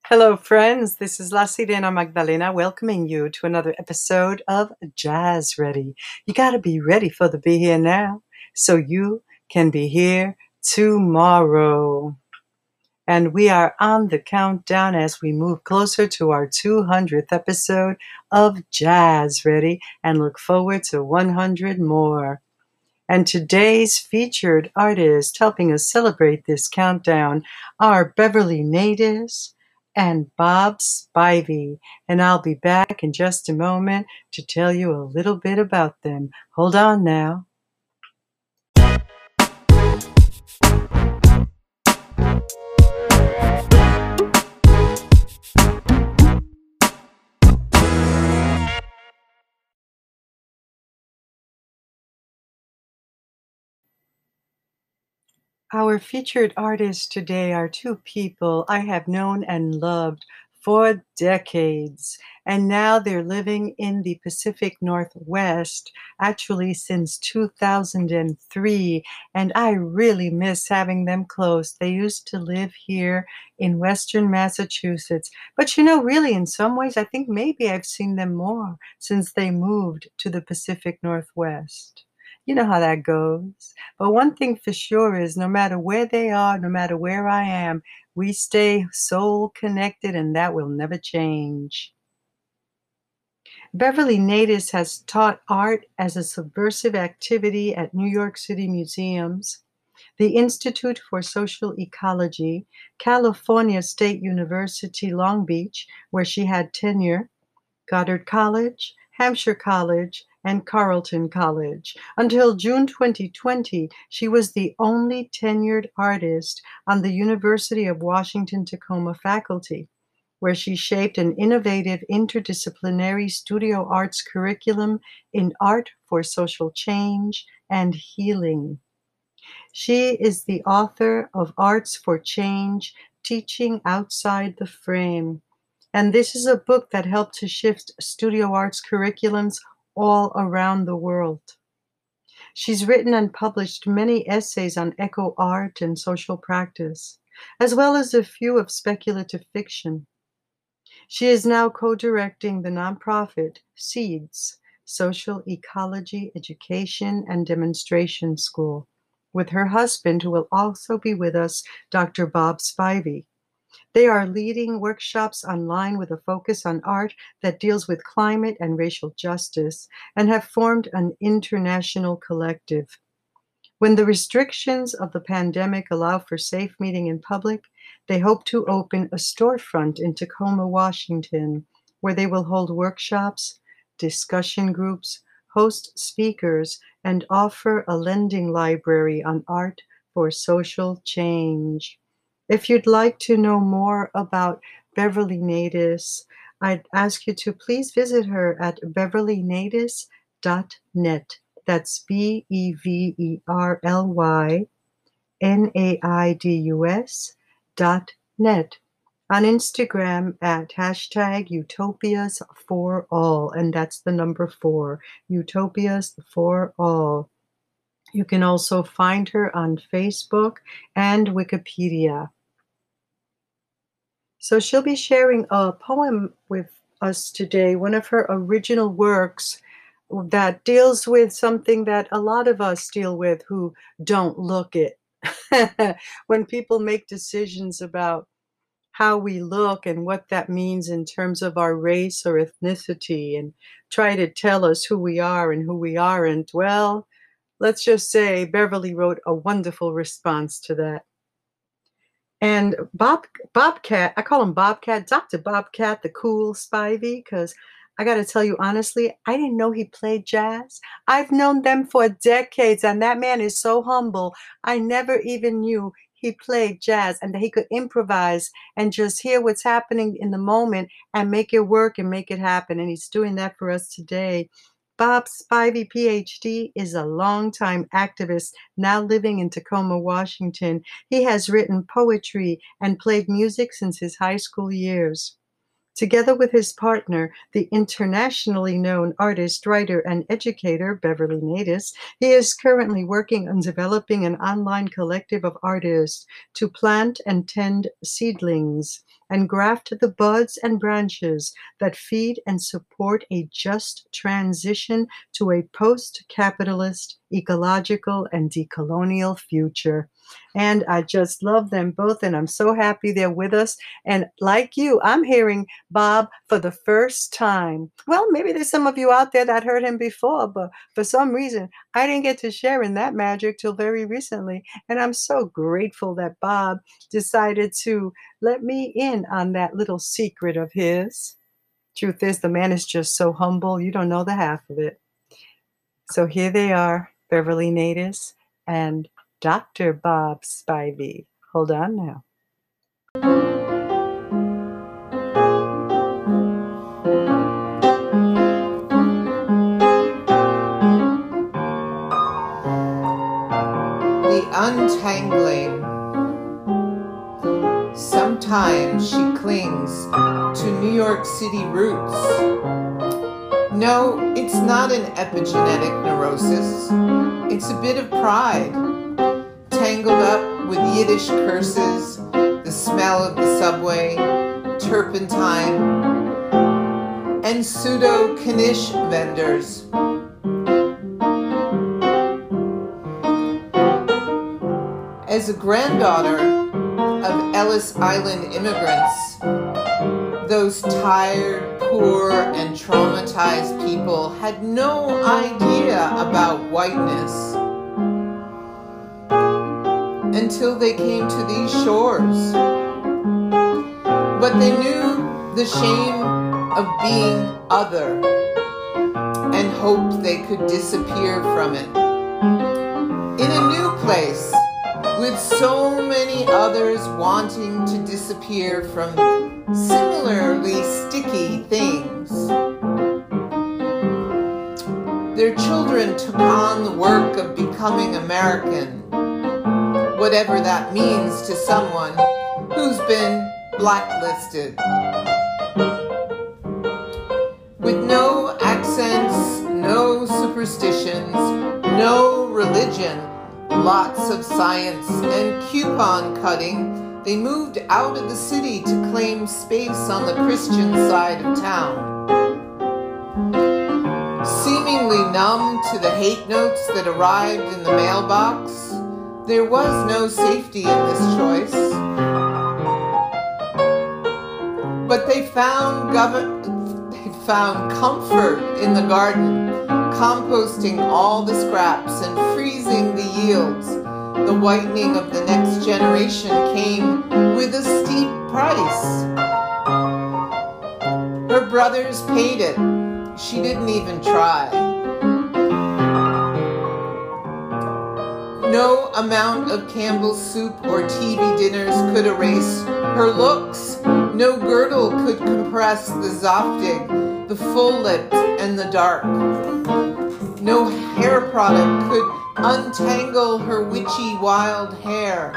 Hello, friends. This is La Sirena Magdalena welcoming you to another episode of Jazz Ready. You got to be ready for the be here now so you can be here tomorrow. And we are on the countdown as we move closer to our 200th episode of Jazz Ready and look forward to 100 more. And today's featured artists helping us celebrate this countdown are Beverly Natives and Bob Spivey. And I'll be back in just a moment to tell you a little bit about them. Hold on now. Our featured artists today are two people I have known and loved for decades, and now they're living in the Pacific Northwest, actually since 2003, and I really miss having them close. They used to live here in Western Massachusetts, but really, in some ways, I think maybe I've seen them more since they moved to the Pacific Northwest. You know how that goes. But one thing for sure is no matter where they are, no matter where I am, we stay soul connected and that will never change. Beverly Natis has taught art as a subversive activity at New York City museums, the Institute for Social Ecology, California State University, Long Beach, where she had tenure, Goddard College, Hampshire College, and Carleton College. Until June 2020, she was the only tenured artist on the University of Washington-Tacoma faculty, where she shaped an innovative interdisciplinary studio arts curriculum in art for social change and healing. She is the author of Arts for Change, Teaching Outside the Frame. And this is a book that helped to shift studio arts curriculums all around the world. She's written and published many essays on eco art and social practice, as well as a few of speculative fiction. She is now co-directing the nonprofit SEEDS, Social Ecology Education and Demonstration School, with her husband, who will also be with us, Dr. Bob Spivey. They are leading workshops online with a focus on art that deals with climate and racial justice and have formed an international collective. When the restrictions of the pandemic allow for safe meeting in public, they hope to open a storefront in Tacoma, Washington, where they will hold workshops, discussion groups, host speakers, and offer a lending library on art for social change. If you'd like to know more about Beverly Natis, I'd ask you to please visit her at beverlynatis.net. That's BEVERLYNAIDUS.net. On Instagram at hashtag Utopias for All, and that's the number 4, Utopias for All. You can also find her on Facebook and Wikipedia. So she'll be sharing a poem with us today, one of her original works that deals with something that a lot of us deal with who don't look it. When people make decisions about how we look and what that means in terms of our race or ethnicity and try to tell us who we are and who we aren't, well, let's just say Beverly wrote a wonderful response to that. And Bobcat, I call him Bobcat, Dr. Bobcat, the cool Spivey, because I got to tell you honestly, I didn't know he played jazz. I've known them for decades, and that man is so humble. I never even knew he played jazz and that he could improvise and just hear what's happening in the moment and make it work and make it happen. And he's doing that for us today. Bob Spivey, PhD, is a longtime activist now living in Tacoma, Washington. He has written poetry and played music since his high school years. Together with his partner, the internationally known artist, writer, and educator Beverly Natis, he is currently working on developing an online collective of artists to plant and tend seedlings and graft the buds and branches that feed and support a just transition to a post-capitalist, ecological, and decolonial future. And I just love them both, and I'm so happy they're with us. And like you, I'm hearing Bob for the first time. Well, maybe there's some of you out there that heard him before, but for some reason, I didn't get to share in that magic till very recently. And I'm so grateful that Bob decided to let me in on that little secret of his. Truth is, the man is just so humble, you don't know the half of it. So here they are, Beverly Natus and Dr. Bob Spivey. Hold on now. The untangling. Sometimes she clings to New York City roots. No, it's not an epigenetic neurosis. It's a bit of pride, tangled up with Yiddish curses, the smell of the subway, turpentine, and pseudo-knish vendors. As a granddaughter of Ellis Island immigrants, those tired, poor, and traumatized people had no idea about whiteness until they came to these shores. But they knew the shame of being other and hoped they could disappear from it. In a new place, with so many others wanting to disappear from similarly sticky things. Their children took on the work of becoming American, whatever that means to someone who's been blacklisted. With no accents, no superstitions, no religion, lots of science and coupon cutting, they moved out of the city to claim space on the Christian side of town. Seemingly numb to the hate notes that arrived in the mailbox, there was no safety in this choice. But they found comfort in the garden, composting all the scraps and freezing the yields. The whitening of the next generation came with a steep price. Her brothers paid it. She didn't even try. No amount of Campbell's soup or TV dinners could erase her looks. No girdle could compress the Zoftig, the full lipped and the dark. No hair product could untangle her witchy wild hair.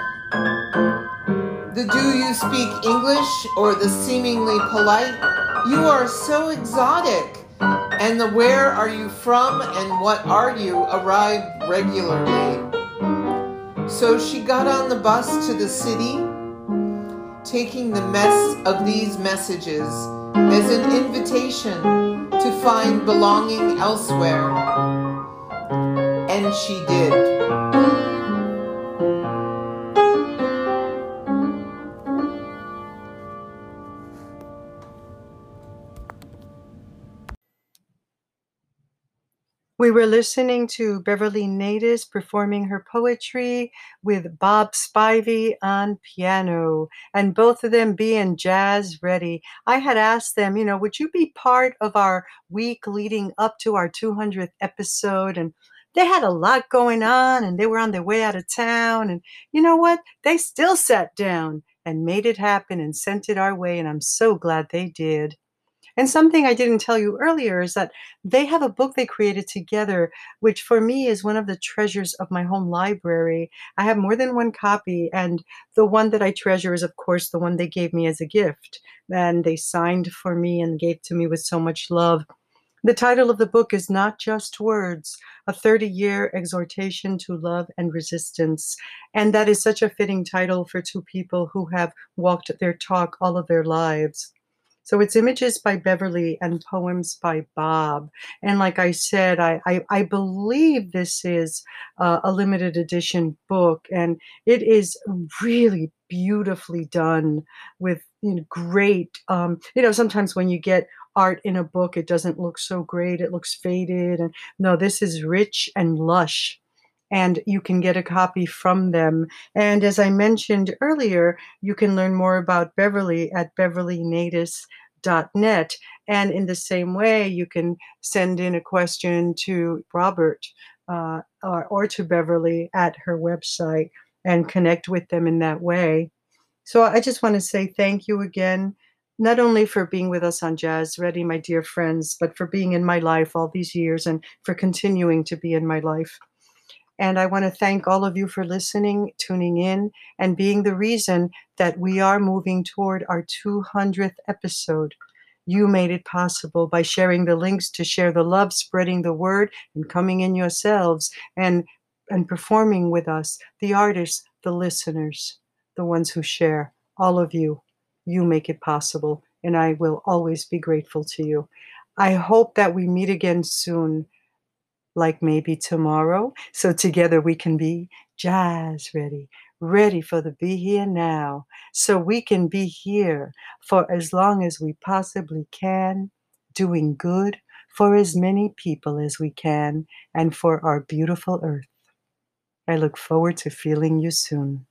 The do you speak English or the seemingly polite, you are so exotic. And the where are you from and what are you arrived regularly. So she got on the bus to the city, taking the mess of these messages as an invitation to find belonging elsewhere. And she did. We were listening to Beverly Natus performing her poetry with Bob Spivey on piano, and both of them being jazz ready. I had asked them, would you be part of our week leading up to our 200th episode? And they had a lot going on, and they were on their way out of town. And you know what? They still sat down and made it happen and sent it our way, and I'm so glad they did. And something I didn't tell you earlier is that they have a book they created together, which for me is one of the treasures of my home library. I have more than one copy, and the one that I treasure is, of course, the one they gave me as a gift, and they signed for me and gave to me with so much love. The title of the book is Not Just Words, a 30-year exhortation to love and resistance. And that is such a fitting title for two people who have walked their talk all of their lives. So it's images by Beverly and poems by Bob. And like I said, I believe this is a limited edition book, and it is really beautifully done with great, sometimes when you get art in a book, it doesn't look so great. It looks faded. And no, this is rich and lush. And you can get a copy from them. And as I mentioned earlier, you can learn more about Beverly at beverlynatus.net. And in the same way, you can send in a question to Robert or to Beverly at her website and connect with them in that way. So I just want to say thank you again, not only for being with us on Jazz Ready, my dear friends, but for being in my life all these years and for continuing to be in my life. And I want to thank all of you for listening, tuning in, and being the reason that we are moving toward our 200th episode. You made it possible by sharing the links to share the love, spreading the word, and coming in yourselves and performing with us, the artists, the listeners, the ones who share. All of you, you make it possible, and I will always be grateful to you. I hope that we meet again soon, like maybe tomorrow, so together we can be jazz ready, ready for the be here now, so we can be here for as long as we possibly can, doing good for as many people as we can, and for our beautiful earth. I look forward to feeling you soon.